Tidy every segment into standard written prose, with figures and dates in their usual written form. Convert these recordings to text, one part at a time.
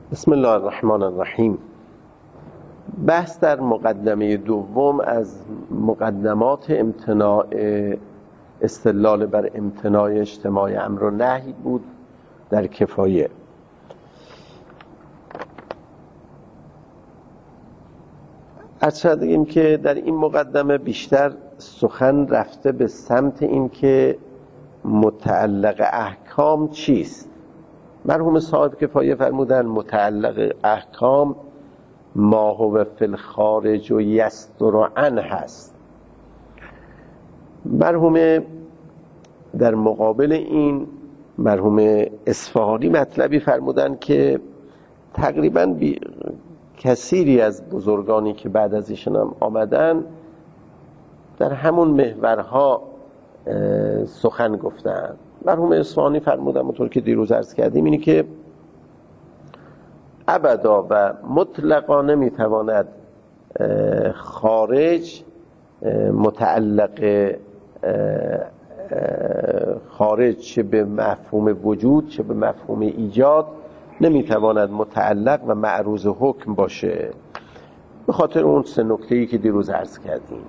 بسم الله الرحمن الرحیم. بحث در مقدمه دوم از مقدمات امتناع استدلال بر امتناع اجتماع امر و نهی بود در کفایه. از شدیم که در این مقدمه بیشتر سخن رفته به سمت این که متعلق احکام چیست. مرحوم صاحب کفایه فرمودن متعلق احکام ما هو فی الخارج و یستر عنه هست. مرحوم در مقابل این مرحوم اصفهانی مطلبی فرمودن که تقریبا کثیری از بزرگانی که بعد از ایشون هم آمدن در همون محورها سخن گفتن. مرحوم اصفهانی فرمودن اونطور که دیروز عرض کردیم اینی که ابدا و مطلقا نمیتواند خارج متعلق خارج چه به مفهوم وجود چه به مفهوم ایجاد نمیتواند متعلق و معروض حکم باشه، به خاطر اون سه نکته‌ای که دیروز عرض کردیم.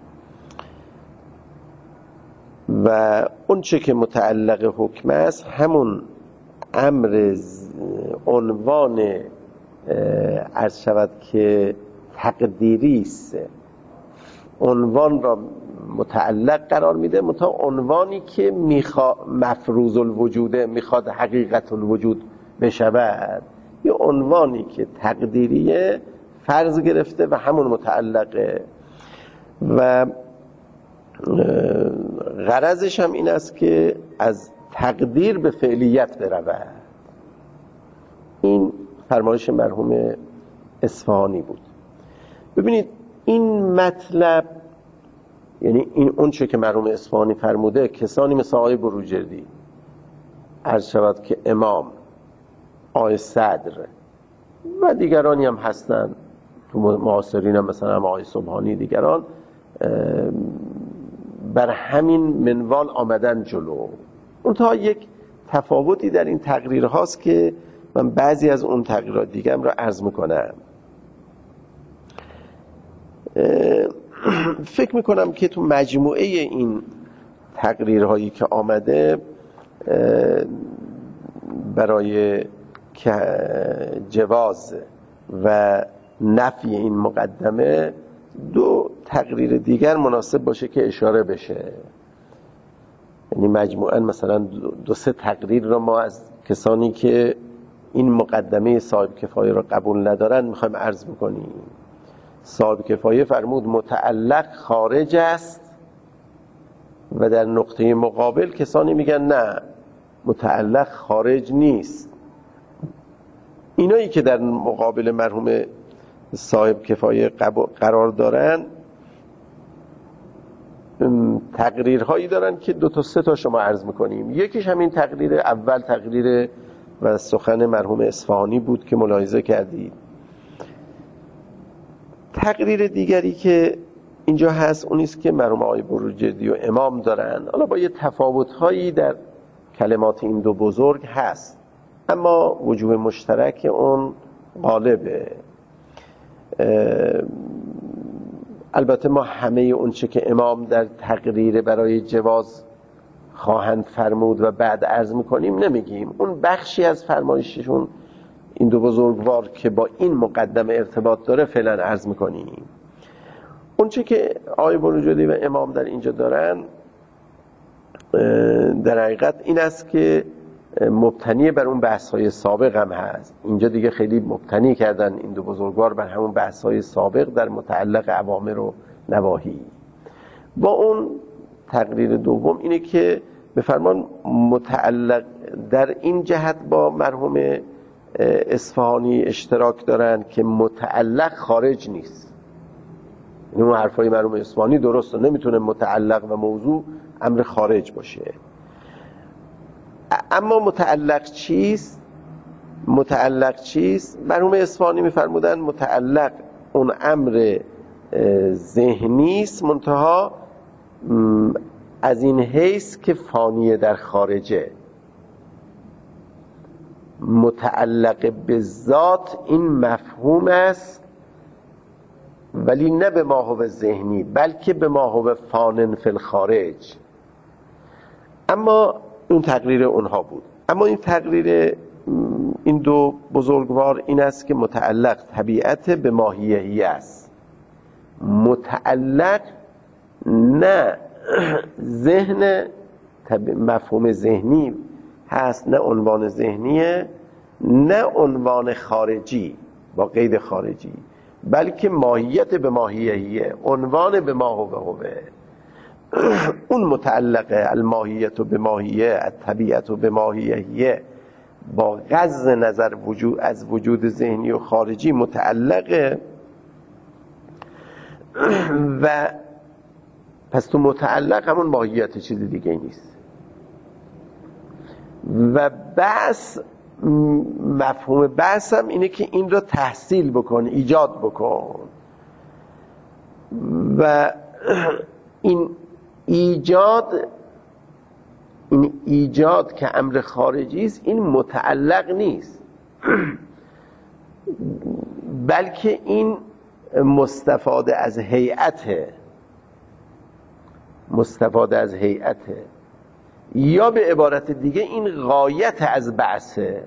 و اون چه که متعلق حکم است همون امر عنوان عرض شود که تقدیری است، عنوان را متعلق قرار میده، متا عنوانی که مفروض الوجوده میخواد حقیقت الوجود بشود، یه عنوانی که تقدیریه فرض گرفته و همون متعلقه و غرضش هم این است که از تقدیر به فعلیت برود. این فرمایش مرحوم اصفهانی بود. ببینید این مطلب، یعنی این اون چه که مرحوم اصفهانی فرموده، کسانی مثل آقای بروجردی، عرض شود که امام، آقای صدر و دیگرانی هم هستن تو معاصرین هم مثلا آقای سبحانی، دیگران بر همین منوال آمدن جلو. اونتا یک تفاوتی در این تقریر هاست که من بعضی از اون تقریرات دیگه را عرض میکنم. فکر میکنم که تو مجموعه این تقریرهایی که آمده برای جواز و نفی این مقدمه دو تقریر دیگر مناسب باشه که اشاره بشه. یعنی مجموعاً مثلا دو سه تقریر رو ما از کسانی که این مقدمه صاحب کفایه رو قبول ندارن میخوایم عرض بکنیم. صاحب کفایه فرمود متعلق خارج است و در نقطه مقابل کسانی میگن نه متعلق خارج نیست. اینایی که در مقابل مرحوم صاحب کفایه قرار دارن تقریرهایی دارن که دو تا سه تا شما عرض میکنیم. یکیش همین تقریر اول، تقریر و سخن مرحوم اصفهانی بود که ملاحظه کردید. تقریر دیگری که اینجا هست اونیست که مرحوم آقای بروجردی و امام دارن، حالا با یه تفاوت‌هایی در کلمات این دو بزرگ هست، اما وجوه مشترک اون غالبه. البته ما همه اون چه که امام در تقریر برای جواز خواهند فرمود و بعد عرض میکنیم نمیگیم. اون بخشی از فرمایششون این دو بزرگوار که با این مقدمه ارتباط داره فعلا عرض میکنیم. اون چه که آقای بروجردی و امام در اینجا دارن در حقیقت این است که مبتنی بر اون بحث‌های سابق هم هست. اینجا دیگه خیلی مبتنی کردن این دو بزرگوار بر همون بحث‌های سابق در متعلق اوامر و نواهی. با اون تقریر دوم اینه که به فرمان متعلق در این جهت با مرحوم اصفهانی اشتراک دارن که متعلق خارج نیست. این اون حرفای مرحوم اصفهانی درسته، نمیتونه متعلق و موضوع امر خارج باشه. اما متعلق چیست؟ متعلق چیست؟ مرحوم اصفهانی میفرمودن متعلق اون امر ذهنی است، منتها از این حیث که فانیه در خارجه. متعلق به ذات این مفهوم است، ولی نه به ما هو ذهنی بلکه به ما هو فانن فی الخارج. اما اون تقریر اونها بود. اما این تقریر این دو بزرگوار این است که متعلق طبیعت به ماهیهی است، متعلق نه ذهن مفهوم ذهنی هست، نه عنوان ذهنیه، نه عنوان خارجی با قید خارجی، بلکه ماهیت به ماهیهیه، عنوان به ما هو. اون متعلقه الماهیت به ماهیه، الطبیعت به ماهیهیه، با غض نظر از وجود ذهنی و خارجی متعلقه. و پس تو متعلق همون ماهیت، چیز دیگه نیست. و بحث، مفهوم بحث هم اینه که این رو تحصیل بکن، ایجاد بکن. و این ایجاد که امر خارجی است، این متعلق نیست بلکه این مستفاده از هیئته، یا به عبارت دیگه این غایت از بعثه.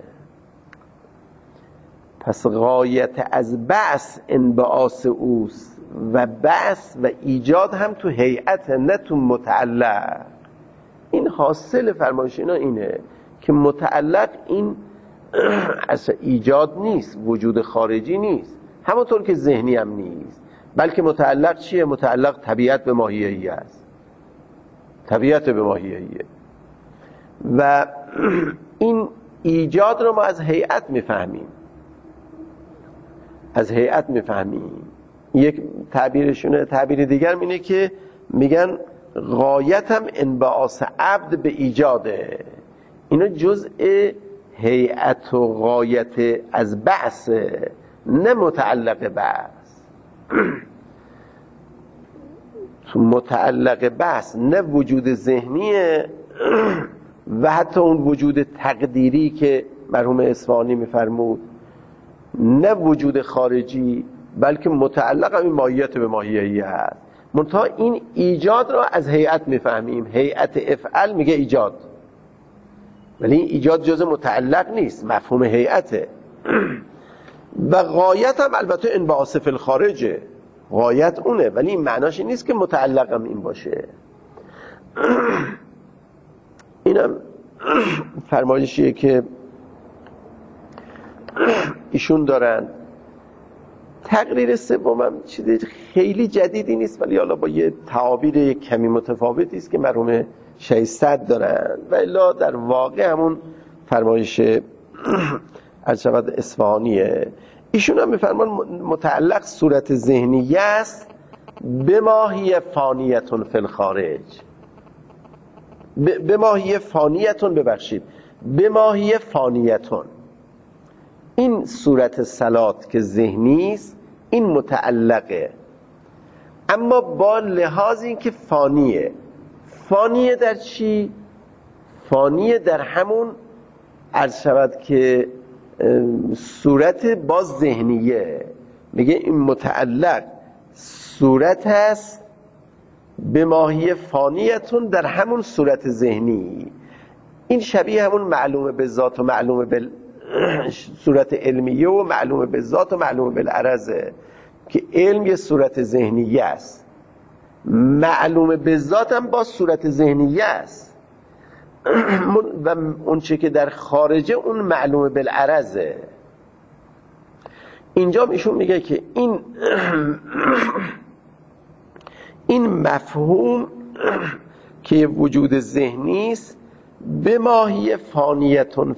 پس غایت از بعث انبعاث اوست و بعث و ایجاد هم تو هیئت، نه تو متعلق. این حاصل فرمایش اینا اینه که متعلق این اصلا ایجاد نیست، وجود خارجی نیست، همونطور که ذهنی هم نیست، بلکه متعلق چیه؟ متعلق طبیعت به ماهیهی است، طبیعت به ماهیهیه. و این ایجاد رو ما از هیئت میفهمیم، یک تعبیرشونه. تعبیر دیگر اینه که میگن غایت هم انبعاث عبد به ایجاده. اینا جزء هیئت و غایت از بعث، نه متعلق بعث. تو متعلق بعث نه وجود ذهنیه و حتی اون وجود تقدیری که مرحوم اصفهانی میفرمود، نه وجود خارجی، بلکه متعلق هم این ماهیت به ماهیهی هست. منتها این ایجاد را از هیئت میفهمیم. هیئت افعل میگه ایجاد، ولی این ایجاد جز متعلق نیست، مفهوم هیئته. و غایت هم البته انبعاث فی الخارجه، غایت اونه، ولی این معناش نیست که متعلق هم این باشه. اینم فرمایشیه که ایشون دارن. تقریر سومم چیز خیلی جدیدی نیست، ولی حالا با یه تعابیر کمی متفاوتی است که مرحوم شیخ صدر دارن، و الا در واقع همون فرمایش الشبد اصفهانیه. ایشون هم میفرمان متعلق صورت ذهنیه است به ماهی فانیتون فی الخارج، به ماهی فانیتون، ببخشید، به ماهی فانیتون. این صورت صلات که ذهنی است این متعلقه، اما با لحاظ این که فانیه در چی؟ فانیه در همون عرض شود که صورت باز ذهنیه. میگه این متعلق صورت هست به ماهی فانیتون در همون صورت ذهنی. این شبیه همون معلومه به ذات و معلومه به صورت علمیه و معلومه به ذات و معلومه بالعرضه، که علم یه صورت ذهنیه است، معلومه به ذات هم با صورت ذهنیه است، و اون چه که در خارجه اون معلومه بالعرضه. اینجا ایشون میگه که این مفهوم که وجود ذهنی است به ماهی فانیتون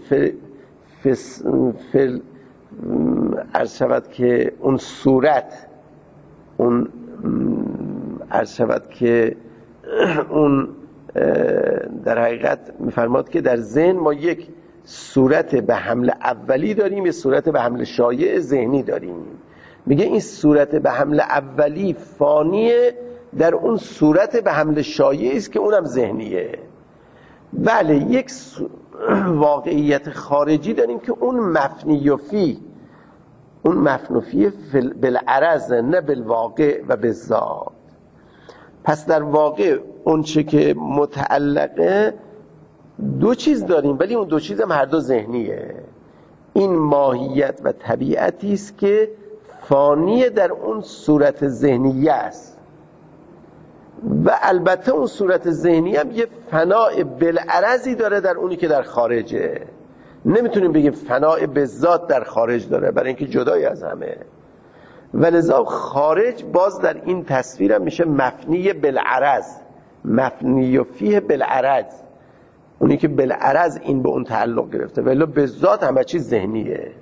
عرض شود که اون صورت، اون عرض شود که اون در حقیقت میفرماد که در ذهن ما یک صورت به حمل اولی داریم، یک صورت به حمل شایع ذهنی داریم. میگه این صورت به حمل اولی فانیه در اون صورت به حمل شایع است که اونم ذهنیه. بله یک واقعیت خارجی داریم که اون مفنی و فی، اون مفنوفی بالعرض نه بالواقع و بالذات. پس در واقع اون چه که متعلقه دو چیز داریم، ولی اون دو چیز هم هر دو ذهنیه. این ماهیت و طبیعتی است که فانی در اون صورت ذهنیه است و البته اون صورت ذهنی هم یه فناء بالعرضی داره در اونی که در خارجه. نمیتونیم بگیم فناء بالذات در خارج داره، برای اینکه جدای از همه. ولذا خارج باز در این تصویر هم میشه مفنی بالعرض، مفنی و فیه بالعرض، اونی که بالعرض این به اون تعلق گرفته، ولی بالذات همه چیز ذهنیه.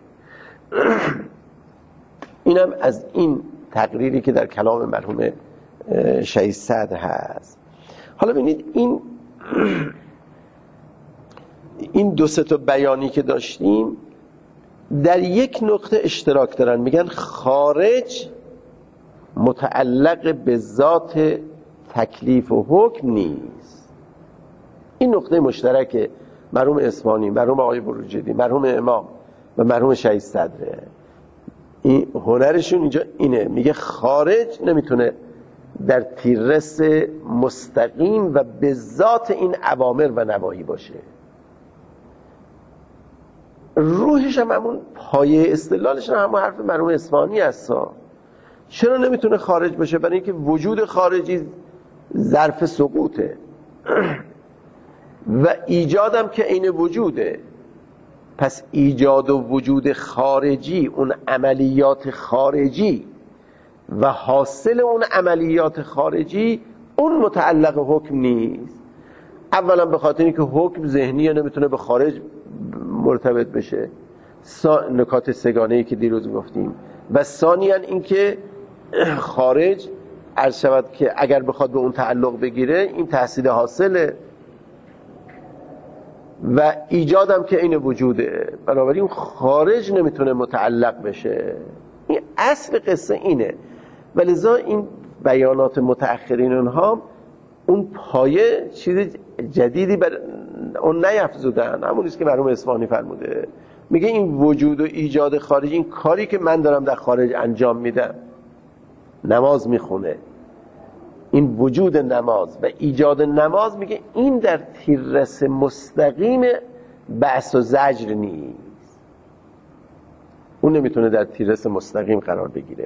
اینم از این تقریری که در کلام مرحوم شهید صدر هست. حالا ببینید این دو سه تا بیانی که داشتیم در یک نقطه اشتراک دارن، میگن خارج متعلق به ذات تکلیف و حکم نیست. این نقطه مشترک مرحوم اصفهانی، مرحوم آقای بروجردی، مرحوم امام و مرحوم شهید صدره. این هنرشون اینجا اینه، میگه خارج نمیتونه در تیررس مستقیم و به ذات این اوامر و نواهی باشه. روحش هم همون پایه استدلالش هم همون حرف مرحوم اصفهانی هست. چرا نمیتونه خارج باشه؟ برای اینکه وجود خارجی ظرف سقوطه و ایجادم که عین وجوده. پس ایجاد و وجود خارجی، اون عملیات خارجی و حاصل اون عملیات خارجی، اون متعلق حکم نیست. اولا به خاطر اینکه حکم ذهنیه، نمیتونه به خارج مرتبط بشه، نکات سگانه‌ای که دیروز گفتیم. و ثانیاً اینکه خارج عرض شود که اگر بخواد به اون تعلق بگیره، این تحصیل حاصله و ایجادم که این وجوده، بنابراین خارج نمیتونه متعلق بشه. این اصل قصه اینه. ولذا این بیانات متأخرین اونها اون پایه چیز جدیدی بر اون نیفزودن. همونیست که مرحوم اصفهانی فرموده، میگه این وجود و ایجاد خارجی، این کاری که من دارم در خارج انجام میدم، نماز میخونه، این وجود نماز و ایجاد نماز، میگه این در تیررس مستقیم بحث و زجر نیست. اون نمیتونه در تیررس مستقیم قرار بگیره.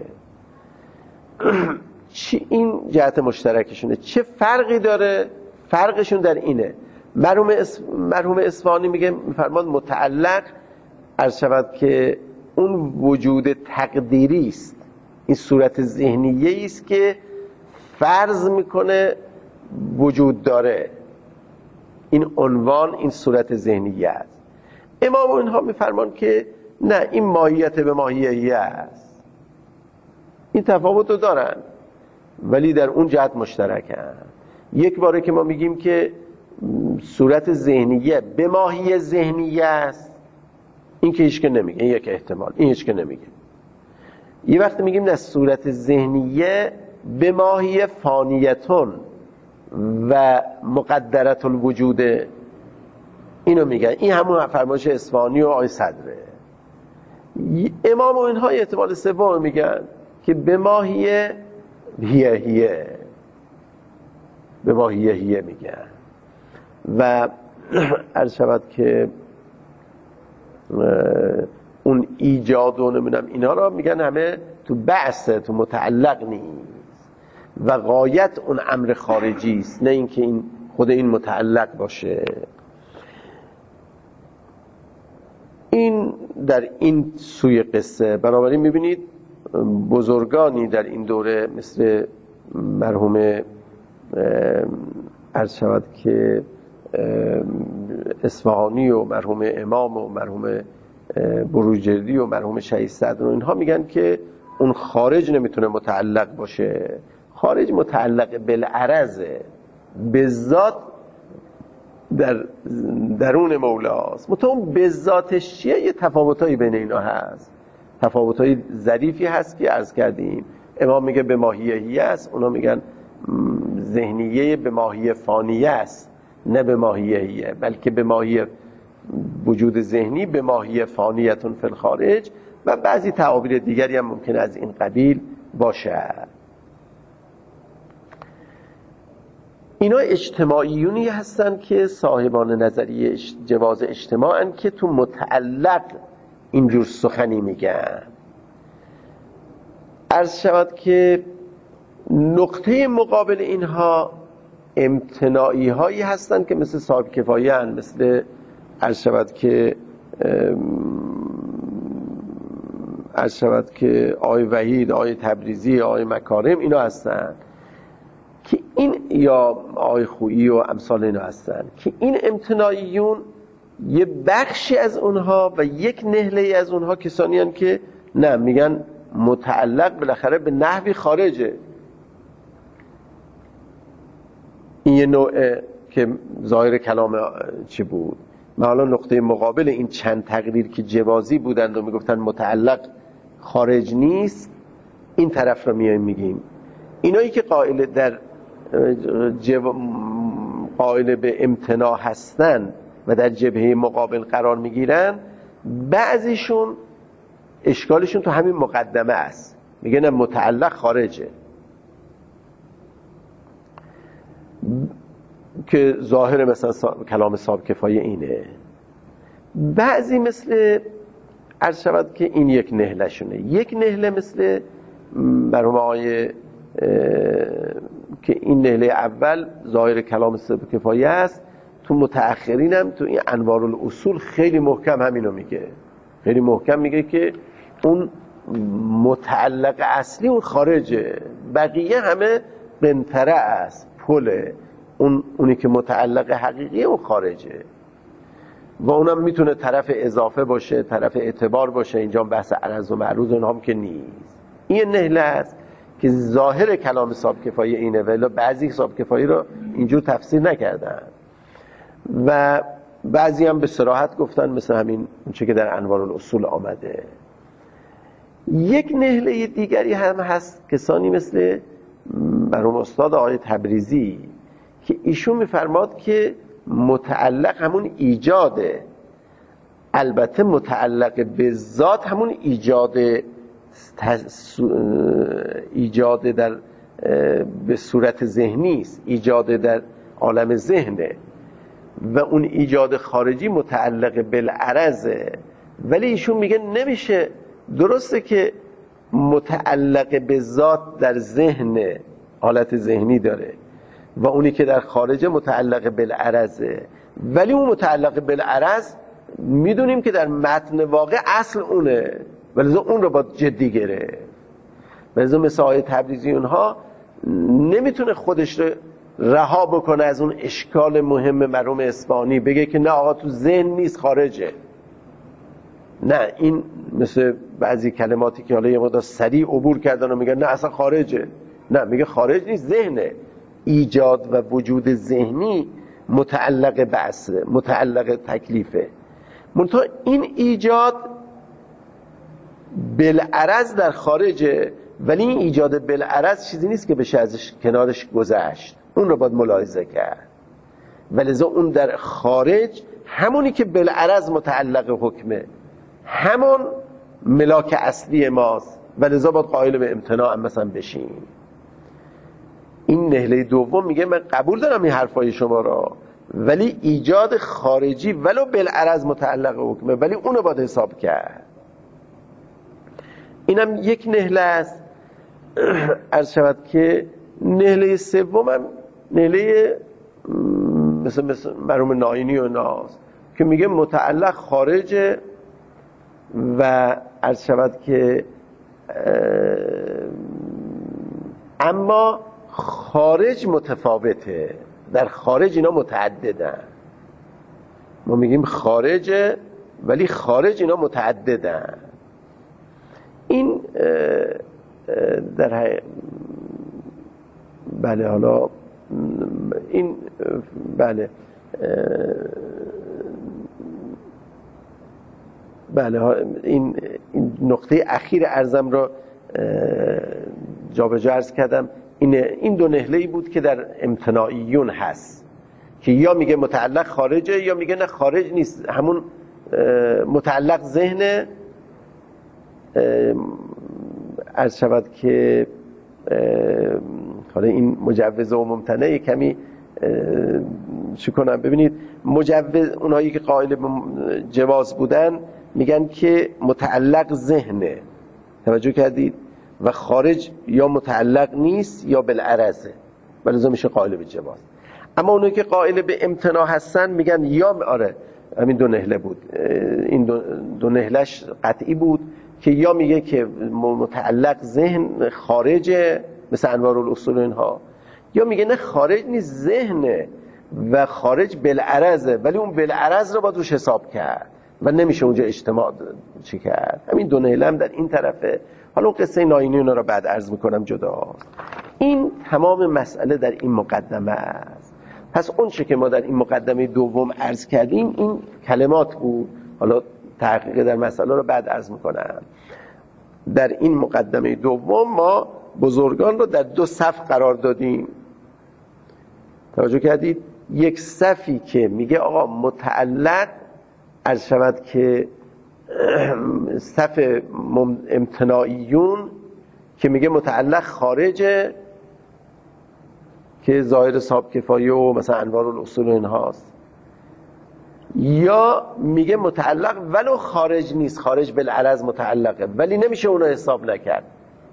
چی این جهت مشترکشونه؟ چه فرقی داره؟ فرقشون در اینه. مرحوم اصفهانی میگه، میفرماد متعلق عرض شود که اون وجود تقدیری است، این صورت ذهنیه است که فرض میکنه وجود داره. این عنوان این صورت ذهنیه است. امام اینها میفرمان که نه، این ماهیت به ماهیه است. این تفاوت رو دارن ولی در اون جهت مشترکن. یک باره که ما میگیم که صورت ذهنیه به ماهی ذهنیه است، این که هیچ که نمیگه، این یک احتمال، این هیچ که نمیگه. یه وقت میگیم نه، صورت ذهنیه به ماهی فانیتون و مقدرت الوجود، اینو میگن. این همون فرمایش اصفهانی و آقای صدره. امام و اینها احتمال سوم میگن که به ماهی هیه، به ماهی هیه میگن. و عرض شود که اون ایجاد و نمیدونم اینا را میگن همه تو بعثه، تو متعلق نیست و غایت اون امر خارجی است، نه اینکه این خود این متعلق باشه. این در این سوی قصه. بنابراین میبینید بزرگانی در این دوره مثل مرحوم عرض شود که اصفهانی و مرحوم امام و مرحوم بروجردی و مرحوم شهید صدر و اینها میگن که اون خارج نمیتونه متعلق باشه. خارج متعلق بالعرضه، به ذات در درون مولاست. متون به ذاتش چیه؟ یه تفاوتایی بین اینا هست، تفاوتای ظریفی هست که عرض کردیم. امام میگه به ماهیه‌ای است، اونا میگن ذهنیه به ماهی فانیه است. نه به ماهیه، بلکه به ماهیه وجود ذهنی، به ماهیه فانیتون فی الخارج و بعضی تعابیر دیگری هم ممکن از این قبیل باشه. اینا اجتماعیونی هستن که صاحبان نظریه جواز اجتماعن که تو متعلق اینجور سخنی میگن. عرض شود که نقطه مقابل اینها امتناعی هایی هستن که مثل صاحب کفایی هستن، مثل عرض شود که آقای وحید، آقای تبریزی، آقای مکارم اینا هستن که این، یا آقای خویی و امثال اینا هستن که این امتناعیون یه بخشی از اونها و یک نهله از اونها کسانی هستن که نه، میگن متعلق بالاخره به نحوی خارجه. این یه نوعه که ظاهر کلام چی بود. ما حالا نقطه مقابل این چند تقریر که جوازی بودند و میگفتن متعلق خارج نیست، این طرف رو میگیم. اینایی که قائل به امتناع هستن و در جبهه مقابل قرار میگیرن، بعضیشون اشکالشون تو همین مقدمه است، میگن متعلق خارجه، که ظاهر مثلا کلام صاحب کفایه اینه. بعضی مثل عرض شود که این یک نهله شونه، یک نهله مثل مرحوم آقای که این نهله اول ظاهر کلام صاحب کفایه است، تو متأخرین هم تو این انوار الاصول خیلی محکم همینو میگه، خیلی محکم میگه که اون متعلق اصلی اون خارجه، بقیه همه قنطره است، پله، اونی که متعلق حقیقی اون خارجه و اونم میتونه طرف اضافه باشه، طرف اعتبار باشه. اینجا بحث عرض و معروض اونها هم که نیست. این نهله است که ظاهر کلام صاحب کفایه اینه، ولی بعضی صاحب کفایه رو اینجور تفسیر نکردن و بعضی هم به صراحت گفتن، مثل همین چه که در انوار الاصول آمده. یک نهله دیگری هم هست، کسانی مثل مرحوم استاد آقای تبریزی که ایشون میفرماد که متعلق همون ایجاده، البته متعلق به ذات همون ایجاد در به صورت ذهنی است، ایجاد در عالم ذهنه و اون ایجاد خارجی متعلق بالعرضه. ولی ایشون میگه نمیشه، درسته که متعلق به ذات در ذهن، حالت ذهنی داره و اونی که در خارجه متعلق بالعرضه، ولی اون متعلق بالعرض میدونیم که در متن واقع اصل اونه، ولی اون رو با جدی گرفت. ولی مثل آقای تبریزی اونها نمیتونه خودش رو رها بکنه از اون اشکال مهم مرحوم اصفهانی، بگه که نه آقا تو ذهن نیست، خارجه. نه، این مثل بعضی کلماتی که حالا یه مقدار سریع عبور کردن و میگن نه اصلا خارجه. نه، میگه خارج نیست، ذهنه. ایجاد و وجود ذهنی متعلق به اصله، متعلق تکلیفه. منتها این ایجاد بالعرض در خارجه، ولی این ایجاد بالعرض چیزی نیست که بشه ازش کنارش گذشت، اون رو باید ملاحظه کرد. ولذا اون در خارج همونی که بالعرض متعلق حکمه، همون ملاک اصلی ماست، ولذا باید قائل به امتناع مثلا بشیم. این نهله دوم میگه من قبول دارم این حرفای شما را، ولی ایجاد خارجی ولو بالعرض متعلق حکمه، ولی اونو باید حساب کرد. اینم یک نهله است. عرض شود که نهله سوم هم نهله مثل مرحوم ناینی و ناز که میگه متعلق خارجه و عرض شود که اما خارج متفاوته، در خارج اینا متعددن. ما میگیم خارجه ولی خارج اینا متعددن. این در بله، حالا این بله این نقطه اخیر عرضم را جابجا عرض کردم. این دو نهله‌ای بود که در امتناعیون هست که یا میگه متعلق خارجه یا میگه نه خارج نیست، همون متعلق ذهن. عرض شود که حالا این مجوز و ممتنع کمی چی کنم. ببینید مجوز، اونایی که قائل به جواز بودن میگن که متعلق ذهنه، توجه کردید، و خارج یا متعلق نیست یا بالعرضه، ولذا میشه قائل به جواز. اما اونایی که قائل به امتناع هستن میگن یا آره همین دو نهله بود، این دو نهلش قطعی بود که یا میگه که متعلق ذهن خارجه مثل انوار الاصول اینها، یا میگه نه خارج نیست ذهنه و خارج بالعرضه، ولی اون بالعرض رو باید روش حساب کرد و نمیشه اونجا اجتماع چی کرد. همین دو نهله هم در این طرفه. حالا اون قصه ناینی اونا رو بعد عرض میکنم جدا. این تمام مسئله در این مقدمه است. پس اون چه که ما در این مقدمه دوم عرض کردیم این کلمات بود. حالا تحقیق در مسئله رو بعد عرض میکنم. در این مقدمه دوم ما بزرگان رو در دو صف قرار دادیم. توجه کردید؟ یک صفی که میگه آقا متعلق، عرض شود که صف امتناعیون که میگه متعلق خارجه که ظاهر صاحب کفایه و مثلا انوار الاصول اینهاست، یا میگه متعلق ولو خارج نیست، خارج بالعرض متعلقه ولی نمیشه اونو حساب نکرد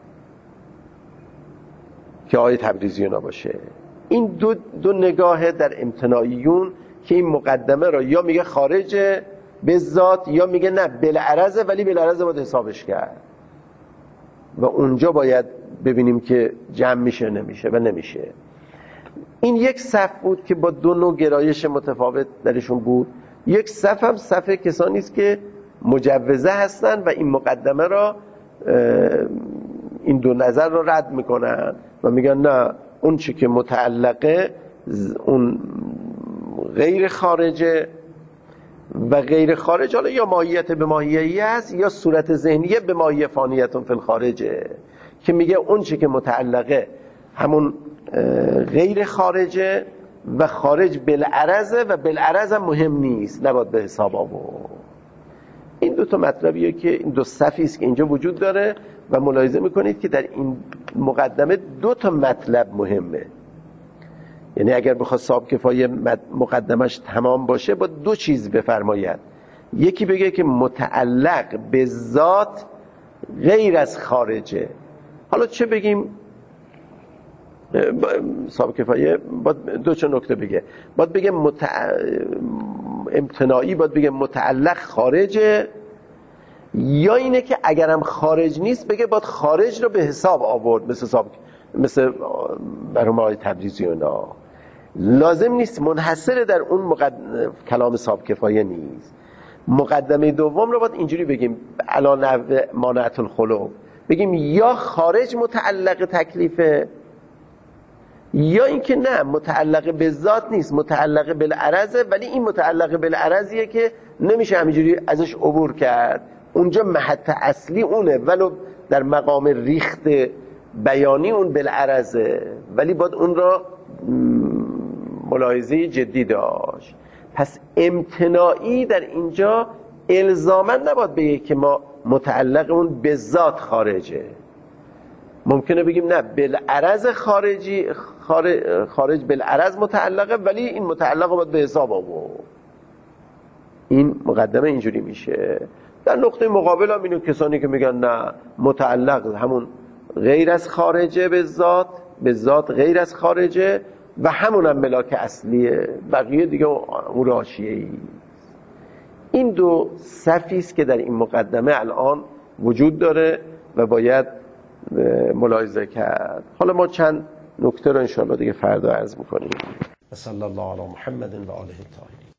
که آیه تبریزی نباشه. این دو نگاه در امتناعیون که این مقدمه را یا میگه خارجه به ذات یا میگه نه بالعرضه ولی بالعرض باید حسابش کرد و اونجا باید ببینیم که جمع میشه نمیشه و نمیشه. این یک صف بود که با دو نوع گرایش متفاوت درشون بود. یک صف هم صف کسانی است که مجوزه هستن و این مقدمه را، این دو نظر را رد میکنن و میگن نه اون چی که متعلقه اون غیر خارجه و غیر خارج حالا یا ماهیت به ماهیه‌ای است یا صورت ذهنیه به ماهیه فانیتون فی الخارجه، که میگه اون چی که متعلقه همون غیر خارجه و خارج بالعرضه و بالعرض هم مهم نیست، نباید به حساب آورد. این دو تا مطلبیه که این دو صفی است که اینجا وجود داره و ملاحظه میکنید که در این مقدمه دو تا مطلب مهمه. یعنی اگر بخواد صاحب کفایه مقدمش تمام باشه با دو چیز بفرماید. یکی بگه که متعلق به ذات غیر از خارجه. حالا چه بگیم؟ صاحب کفایه باید دو چه نکته بگه. باید بگه امتناعی باید بگه متعلق خارجه، یا اینه که اگرم خارج نیست بگه باید خارج رو به حساب آورد مثل برای آیه تبریزی اونا. لازم نیست منحصر در اون کلام صاحب کفایه نیست. مقدمه دوم رو باید اینجوری بگیم علا نحو مانعت الخلق، بگیم یا خارج متعلق تکلیفه یا اینکه نه متعلق به ذات نیست، متعلق بالعرضه، ولی این متعلق بالعرضیه که نمیشه همینجوری ازش عبور کرد. اونجا محط اصلی اونه ولو در مقام ریخت بیانی اون بالعرضه، ولی باید اون را ملاحظه جدی داشت. پس امتناعی در اینجا الزاما نباید بگه که ما متعلق اون به ذات خارجه. ممکنه بگیم نه بالعرض خارج بالعرض متعلقه ولی این متعلق رو باید به حساب آورد. این مقدمه اینجوری میشه. در نقطه مقابل هم اینو کسانی که میگن نه متعلق همون غیر از خارجه به ذات غیر از خارجه و همون هم ملاک اصلیه، بقیه دیگه اون حاشیه‌ای. این دو صفی است که در این مقدمه الان وجود داره و باید ملاحظه کرد. حالا ما چند نکته رو انشاءالله دیگه فردا عرض میکنیم. صلی الله علی محمد و آله الطاهرین.